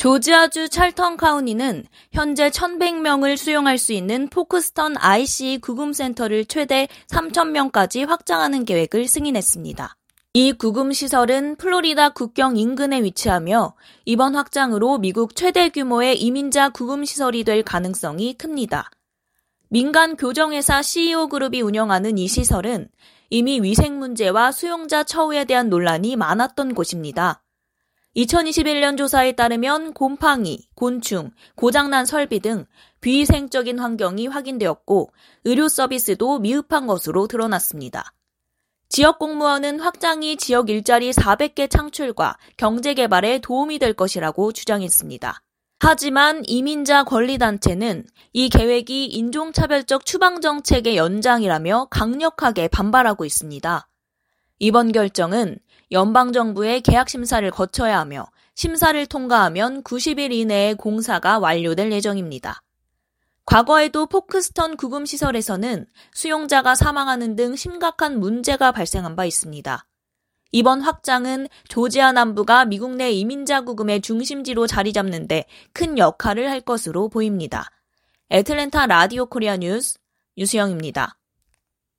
조지아주 찰턴 카운티는 현재 1,100명을 수용할 수 있는 포크스턴 IC 구금센터를 최대 3,000명까지 확장하는 계획을 승인했습니다. 이 구금시설은 플로리다 국경 인근에 위치하며 이번 확장으로 미국 최대 규모의 이민자 구금시설이 될 가능성이 큽니다. 민간 교정회사 CEO그룹이 운영하는 이 시설은 이미 위생 문제와 수용자 처우에 대한 논란이 많았던 곳입니다. 2021년 조사에 따르면 곰팡이, 곤충, 고장난 설비 등 비위생적인 환경이 확인되었고 의료 서비스도 미흡한 것으로 드러났습니다. 지역 공무원은 확장이 지역 일자리 400개 창출과 경제 개발에 도움이 될 것이라고 주장했습니다. 하지만 이민자 권리단체는 이 계획이 인종차별적 추방정책의 연장이라며 강력하게 반발하고 있습니다. 이번 결정은 연방정부의 계약심사를 거쳐야 하며 심사를 통과하면 90일 이내에 공사가 완료될 예정입니다. 과거에도 포크스턴 구금시설에서는 수용자가 사망하는 등 심각한 문제가 발생한 바 있습니다. 이번 확장은 조지아 남부가 미국 내 이민자 구금의 중심지로 자리 잡는 데 큰 역할을 할 것으로 보입니다. 애틀랜타 라디오 코리아 뉴스 유수영입니다.